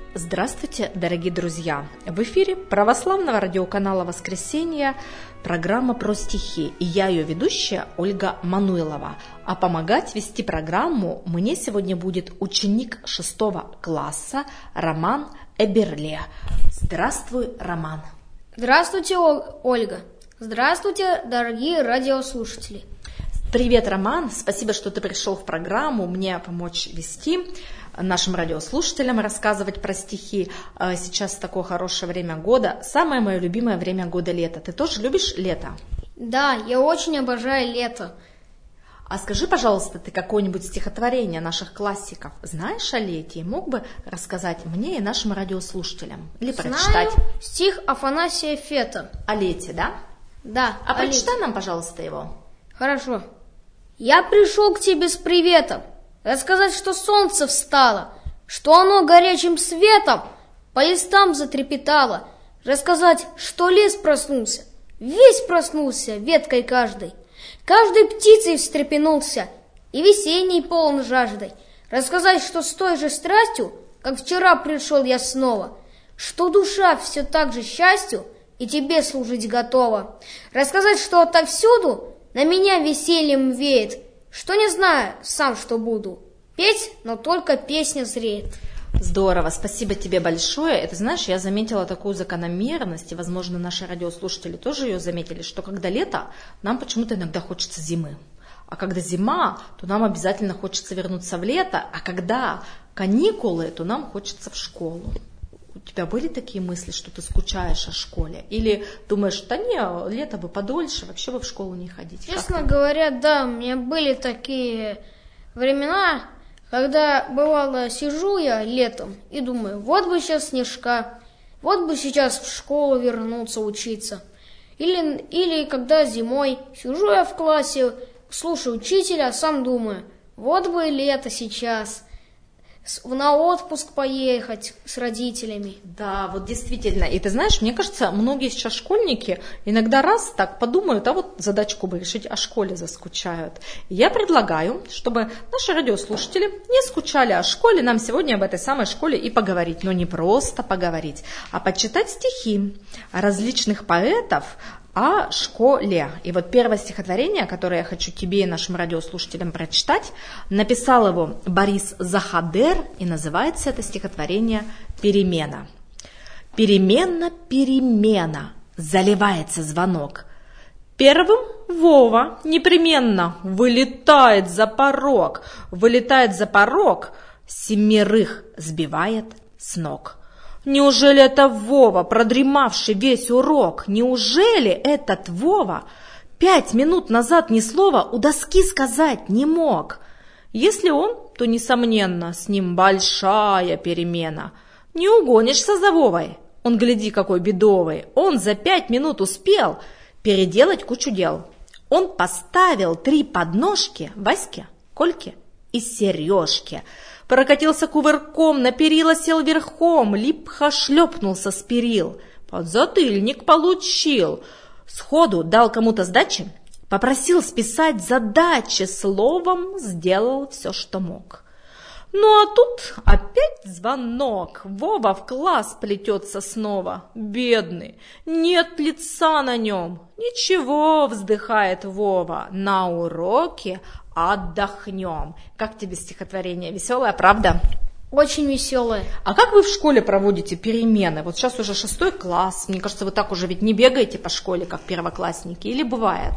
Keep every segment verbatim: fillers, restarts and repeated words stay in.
Здравствуйте, дорогие друзья! В эфире православного радиоканала «Воскресенье» программа про стихи. И я ее ведущая Ольга Мануйлова. А помогать вести программу мне сегодня будет ученик шестого класса Роман Эберле. Здравствуй, Роман! Здравствуйте, Ольга! Здравствуйте, дорогие радиослушатели! Привет, Роман! Спасибо, что ты пришел в программу мне помочь вести, нашим радиослушателям рассказывать про стихи. Сейчас такое хорошее время года. Самое мое любимое время года — лето. Ты тоже любишь лето? Да, я очень обожаю лето. А скажи, пожалуйста, ты какое-нибудь стихотворение наших классиков знаешь о лете и мог бы рассказать мне и нашим радиослушателям? Или прочитать? Знаю стих Афанасия Фета. О лете, да? Да. А прочитай нам, пожалуйста, его. Хорошо. Я пришел к тебе с приветом, рассказать, что солнце встало, что оно горячим светом по листам затрепетало, рассказать, что лес проснулся, весь проснулся веткой каждой, каждой птицей встрепенулся и весенний полон жаждой, рассказать, что с той же страстью, как вчера пришел я снова, что душа все так же счастью и тебе служить готова, рассказать, что отовсюду на меня весельем веет, что не знаю сам, что буду петь, но только песня зреет. Здорово, спасибо тебе большое. Это, знаешь, я заметила такую закономерность, и, возможно, наши радиослушатели тоже ее заметили, что когда лето, нам почему-то иногда хочется зимы. А когда зима, то нам обязательно хочется вернуться в лето, а когда каникулы, то нам хочется в школу. У тебя были такие мысли, что ты скучаешь о школе? Или думаешь, да не, лето бы подольше, вообще бы в школу не ходить? Честно говоря, да, у меня были такие времена, когда бывало сижу я летом и думаю, вот бы сейчас снежка, вот бы сейчас в школу вернуться учиться. Или, или когда зимой сижу я в классе, слушаю учителя, а сам думаю, вот бы лето сейчас, на отпуск поехать с родителями. Да, вот действительно. И ты знаешь, мне кажется, многие сейчас школьники иногда раз так подумают, а вот задачку бы решить, о школе заскучают. И я предлагаю, чтобы наши радиослушатели не скучали о школе, нам сегодня об этой самой школе и поговорить. Но не просто поговорить, а почитать стихи различных поэтов о школе. И вот первое стихотворение, которое я хочу тебе и нашим радиослушателям прочитать, написал его Борис Захадер, и называется это стихотворение «Перемена». «Перемена, перемена, заливается звонок. Первым Вова непременно вылетает за порог, вылетает за порог, семерых сбивает с ног». Неужели это Вова, продремавший весь урок? Неужели этот Вова пять минут назад ни слова у доски сказать не мог? Если он, то, несомненно, с ним большая перемена. Не угонишься за Вовой, он, гляди, какой бедовый. Он за пять минут успел переделать кучу дел. Он поставил три подножки Ваське, Кольке и Сережке. Прокатился кувырком, на перила сел верхом, липко шлепнулся с перил, подзатыльник получил, сходу дал кому-то сдачи, попросил списать задачи, словом сделал все, что мог. Ну а тут опять звонок, Вова в класс плетется снова, бедный, нет лица на нем. Ничего, вздыхает Вова, на уроке отдохнем. Как тебе стихотворение? Веселое, правда? Очень веселое. А как вы в школе проводите перемены? Вот сейчас уже шестой класс, мне кажется, вы так уже ведь не бегаете по школе, как первоклассники, или бывает?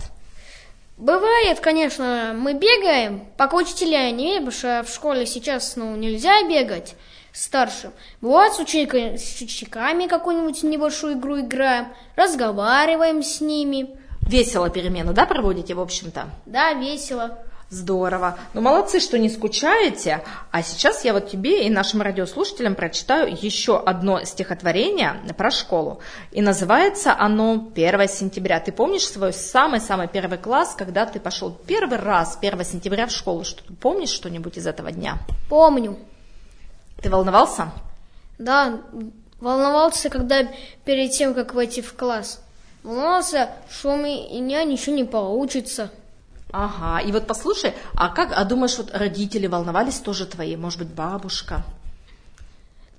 Бывает, конечно, мы бегаем, пока учителя не видят, потому что в школе сейчас ну, нельзя бегать старшим. Бывает, с учениками, с учениками какую-нибудь небольшую игру играем, разговариваем с ними. Весело перемену, да, проводите, в общем-то? Да, весело. Здорово. Ну, молодцы, что не скучаете. А сейчас я вот тебе и нашим радиослушателям прочитаю еще одно стихотворение про школу. И называется оно «первое сентября». Ты помнишь свой самый-самый первый класс, когда ты пошел первый раз, первое сентября в школу? Что ты помнишь что-нибудь из этого дня? Помню. Ты волновался? Да, волновался, когда перед тем, как войти в класс. Волновался, что у меня ничего не получится. Ага, и вот послушай, а как, а думаешь, вот родители волновались тоже твои, может быть, бабушка?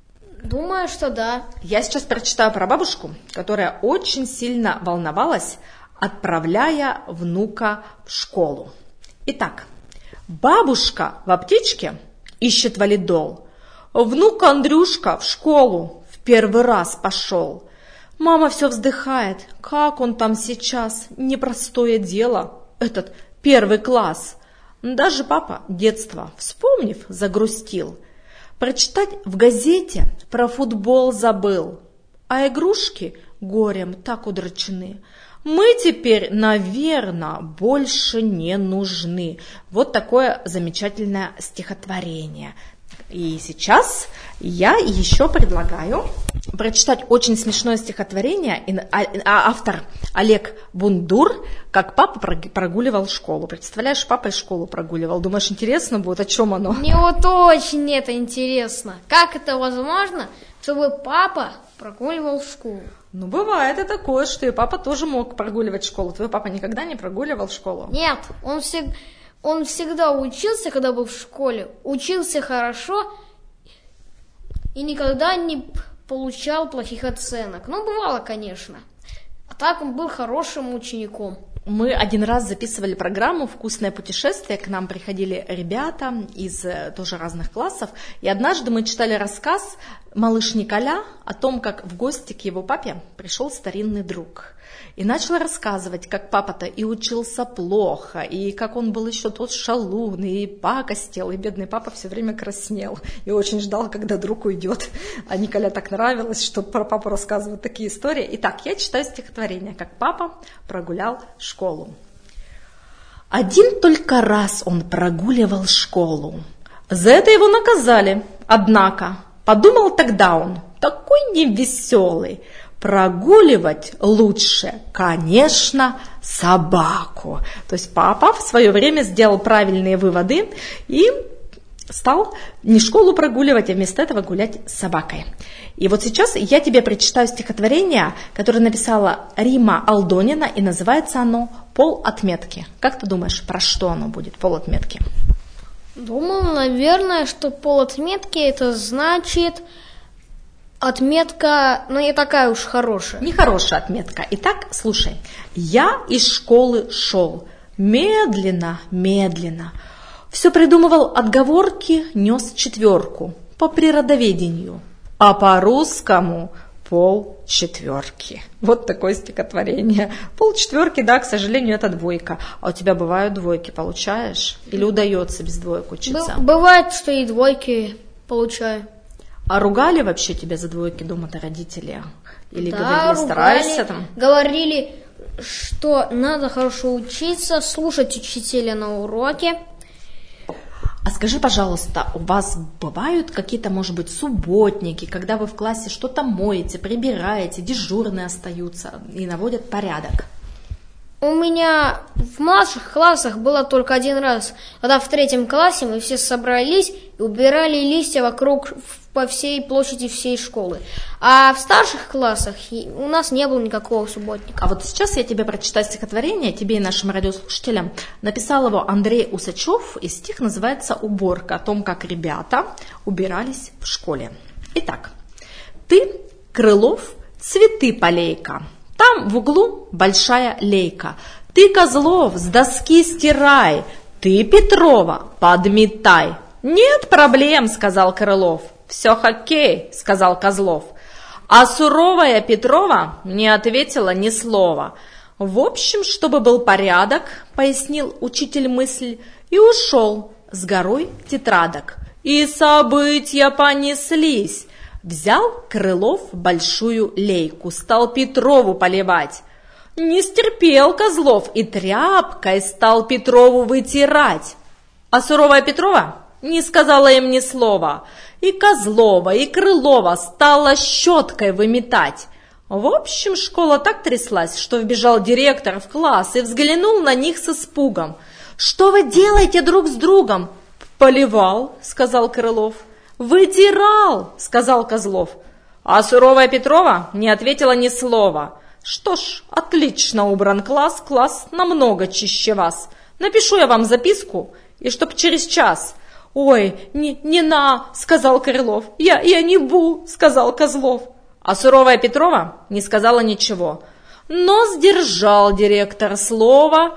Думаю, что да. Я сейчас прочитаю про бабушку, которая очень сильно волновалась, отправляя внука в школу. Итак, бабушка в аптечке ищет валидол. Внук Андрюшка в школу в первый раз пошел. Мама все вздыхает. Как он там сейчас? Непростое дело, этот первый класс. Даже папа детство, вспомнив, загрустил. Прочитать в газете про футбол забыл, а игрушки горем так удручены. Мы теперь, наверное, больше не нужны. Вот такое замечательное стихотворение. И сейчас я еще предлагаю прочитать очень смешное стихотворение. Автор Олег Бундур, как папа прогуливал школу. Представляешь, папа школу прогуливал. Думаешь, интересно будет, о чем оно? Мне вот очень это интересно. Как это возможно, чтобы папа прогуливал школу? Ну, бывает и такое, что и папа тоже мог прогуливать школу. Твой папа никогда не прогуливал школу? Нет, он всегда... Он всегда учился, когда был в школе, учился хорошо и никогда не получал плохих оценок. Ну, бывало, конечно. А так он был хорошим учеником. Мы один раз записывали программу «Вкусное путешествие». К нам приходили ребята из тоже разных классов. И однажды мы читали рассказ «Малыш Николя» о том, как в гости к его папе пришел старинный друг. И начал рассказывать, как папа-то и учился плохо, и как он был еще тот шалун, и пакостел, и бедный папа все время краснел. И очень ждал, когда друг уйдет. А Николя так нравилось, что про папу рассказывают такие истории. Итак, я читаю стихотворение, как папа прогулял школу. Один только раз он прогуливал школу. За это его наказали, однако. Подумал тогда он, такой невеселый. Прогуливать лучше, конечно, собаку. То есть папа в свое время сделал правильные выводы и стал не школу прогуливать, а вместо этого гулять с собакой. И вот сейчас я тебе прочитаю стихотворение, которое написала Рима Алдонина, и называется оно «Пол отметки». Как ты думаешь, про что оно будет, пол отметки? Думаю, наверное, что пол отметки это значит... Отметка, ну, не такая уж хорошая. Нехорошая отметка. Итак, слушай. Я из школы шел. Медленно, медленно. Все придумывал отговорки, нес четверку. По природоведению. А по-русскому пол четверки. Вот такое стихотворение. Пол четверки, да, к сожалению, это двойка. А у тебя бывают двойки, получаешь? Или удается без двоек учиться? Бывает, что и двойки получаю. А ругали вообще тебя за двойки дома-то родители? Или да, говорили, ругали, старайся там? Говорили, что надо хорошо учиться, слушать учителя на уроке. А скажи, пожалуйста, у вас бывают какие-то, может быть, субботники, когда вы в классе что-то моете, прибираете, дежурные остаются и наводят порядок? У меня в младших классах было только один раз, когда в третьем классе мы все собрались и убирали листья вокруг по всей площади всей школы. А в старших классах у нас не было никакого субботника. А вот сейчас я тебе прочитаю стихотворение, тебе и нашим радиослушателям. Написал его Андрей Усачев, и стих называется «Уборка», о том, как ребята убирались в школе. Итак, ты, Крылов, цветы полей-ка. Там в углу большая лейка. Ты, Козлов, с доски стирай. Ты, Петрова, подметай. Нет проблем, сказал Крылов. Все хоккей, сказал Козлов. А суровая Петрова не ответила ни слова. В общем, чтобы был порядок, пояснил учитель мысль, и ушел с горой тетрадок. И события понеслись. Взял Крылов большую лейку, стал Петрову поливать. Не стерпел Козлов и тряпкой стал Петрову вытирать. А суровая Петрова не сказала им ни слова. И Козлова, и Крылова стала щеткой выметать. В общем, школа так тряслась, что вбежал директор в класс и взглянул на них с испугом. «Что вы делаете друг с другом?» «Поливал», — сказал Крылов. «Вытирал», — сказал Козлов. А суровая Петрова не ответила ни слова. «Что ж, отлично убран класс, класс намного чище вас. Напишу я вам записку, и чтоб через час «Ой, не, не на», — сказал Крылов. «Я, я не бу», — сказал Козлов. А суровая Петрова не сказала ничего. Но сдержал директор слово.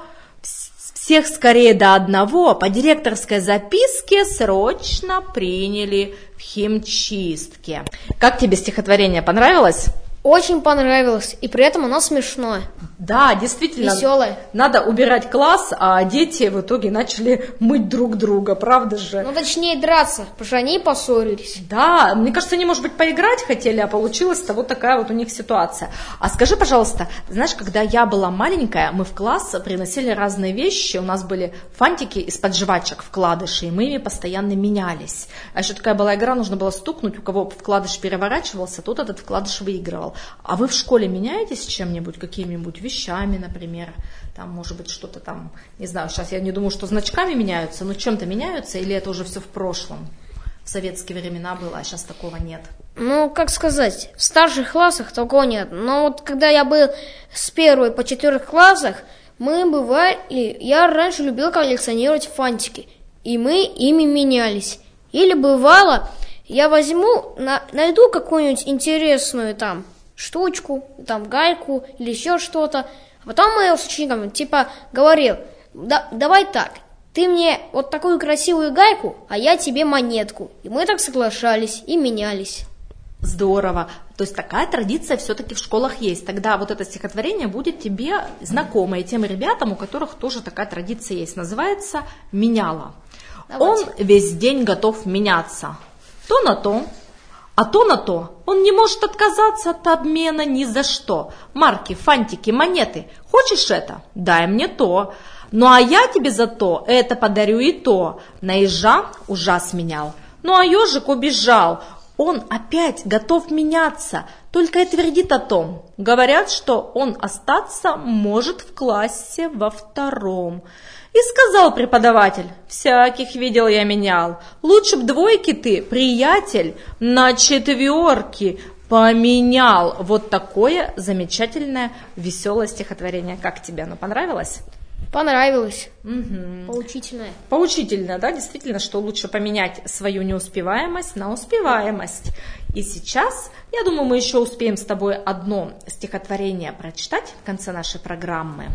Всех скорее до одного по директорской записке срочно приняли в химчистке. Как тебе стихотворение, понравилось? Очень понравилось, и при этом оно смешное. Да, действительно. Веселое. Надо убирать класс, а дети в итоге начали мыть друг друга, правда же? Ну, точнее, драться, потому что они поссорились. Да, мне кажется, они, может быть, поиграть хотели, а получилась-то вот такая вот у них ситуация. А скажи, пожалуйста, знаешь, когда я была маленькая, мы в класс приносили разные вещи, у нас были фантики из-под жвачек, вкладыши, и мы ими постоянно менялись. А еще такая была игра, нужно было стукнуть, у кого вкладыш переворачивался, тот этот вкладыш выигрывал. А вы в школе меняетесь чем-нибудь, какими-нибудь вещами, например? Там, может быть, что-то там, не знаю, сейчас я не думаю, что значками меняются, но чем-то меняются, или это уже все в прошлом? В советские времена было, а сейчас такого нет. Ну, как сказать, в старших классах такого нет. Но вот когда я был с первой по четвертых классах, мы бывали, я раньше любил коллекционировать фантики, и мы ими менялись. Или бывало, я возьму, на, найду какую-нибудь интересную там штучку, там гайку или еще что-то. А потом мы с учениками типа говорил, да, давай так, ты мне вот такую красивую гайку, а я тебе монетку. И мы так соглашались и менялись. Здорово. То есть такая традиция все-таки в школах есть. Тогда вот это стихотворение будет тебе знакомо и тем ребятам, у которых тоже такая традиция есть. Называется «Меняла». Давайте. Он весь день готов меняться. То на то, а то на то. Он не может отказаться от обмена ни за что. Марки, фантики, монеты. Хочешь это? Дай мне то. Ну а я тебе за то это подарю и то. На ежа ужас менял. Ну а ежик убежал. Он опять готов меняться, только и твердит о том. Говорят, что он остаться может в классе во втором. И сказал преподаватель, всяких видел я менял, лучше б двойки ты, приятель, на четверки поменял. Вот такое замечательное, веселое стихотворение. Как тебе оно понравилось? Понравилось. Угу. Поучительное. Поучительно, да, действительно, что лучше поменять свою неуспеваемость на успеваемость. И сейчас, я думаю, мы еще успеем с тобой одно стихотворение прочитать в конце нашей программы.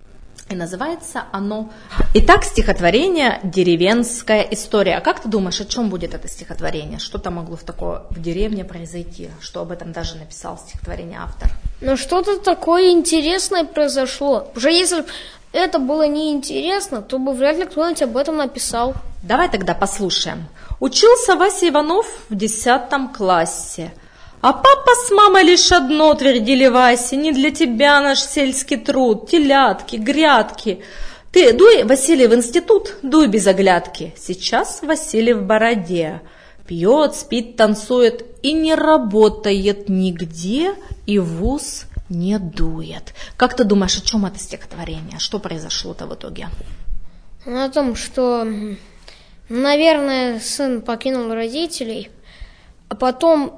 И называется оно... Итак, стихотворение «Деревенская история». А как ты думаешь, о чем будет это стихотворение? Что-то могло в такое в деревне произойти, что об этом даже написал стихотворение автор? Ну, что-то такое интересное произошло. Уже если это было неинтересно, то бы вряд ли кто-нибудь об этом написал. Давай тогда послушаем. Учился Вася Иванов в десятом классе. А папа с мамой лишь одно твердили Васе: не для тебя наш сельский труд, телятки, грядки. Ты дуй, Василий, в институт, дуй без оглядки. Сейчас Василий в бороде. Пьет, спит, танцует и не работает нигде, и в вуз не дует. Как ты думаешь, о чем это стихотворение? Что произошло-то в итоге? О том, что, наверное, сын покинул родителей, а потом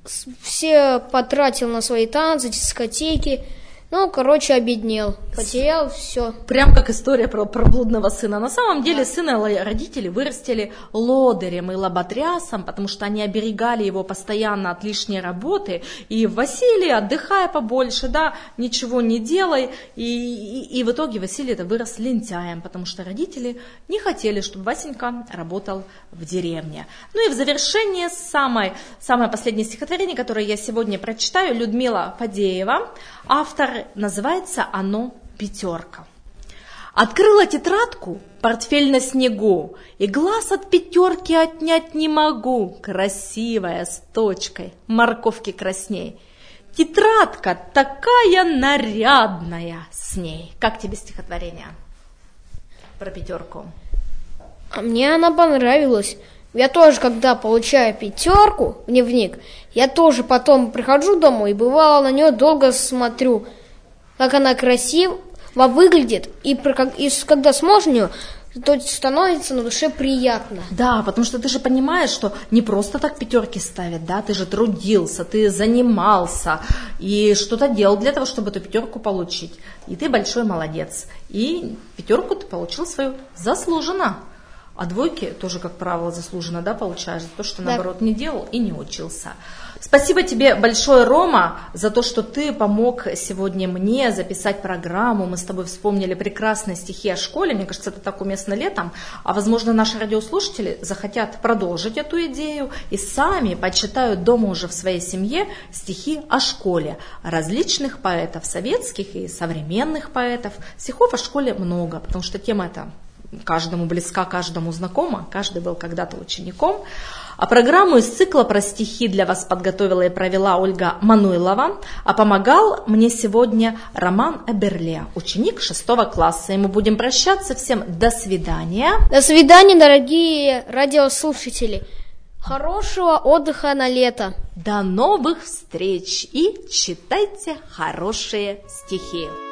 все потратил на свои танцы, дискотеки. Ну, короче, обеднел, потерял все. Прям как история про, про блудного сына. На самом деле сына родители вырастили лодырем и лоботрясом, потому что они оберегали его постоянно от лишней работы. И Василий, отдыхай побольше, да, ничего не делай. И, и, и в итоге Василий это вырос лентяем, потому что родители не хотели, чтобы Васенька работал в деревне. Ну и в завершение самое, самое последнее стихотворение, которое я сегодня прочитаю, Людмила Фадеева, автор. Называется оно «Пятерка». Открыла тетрадку, портфель на снегу, и глаз от пятерки отнять не могу. Красивая, с точкой, морковки красней. Тетрадка такая нарядная с ней. Как тебе стихотворение про пятерку? А мне она понравилась. Я тоже, когда получаю пятерку, дневник, я тоже потом прихожу домой и бывало на нее долго смотрю, как она красиво выглядит, и, и когда смотришь на нее, то становится на душе приятно. Да, потому что ты же понимаешь, что не просто так пятерки ставят, да, ты же трудился, ты занимался и что-то делал для того, чтобы эту пятерку получить. И ты большой молодец. И пятерку ты получил свою заслуженно. А двойки тоже, как правило, заслуженно, да, получаешь за то, что, Да. наоборот, не делал и не учился. Спасибо тебе большое, Рома, за то, что ты помог сегодня мне записать программу. Мы с тобой вспомнили прекрасные стихи о школе. Мне кажется, это так уместно летом. А, возможно, наши радиослушатели захотят продолжить эту идею и сами почитают дома уже в своей семье стихи о школе. Различных поэтов, советских и современных поэтов. Стихов о школе много, потому что тема эта каждому близка, каждому знакома. Каждый был когда-то учеником. А программу из цикла про стихи для вас подготовила и провела Ольга Мануйлова, а помогал мне сегодня Роман Эберле, ученик шестого класса. И мы будем прощаться. Всем до свидания. До свидания, дорогие радиослушатели. Хорошего отдыха на лето. До новых встреч и читайте хорошие стихи.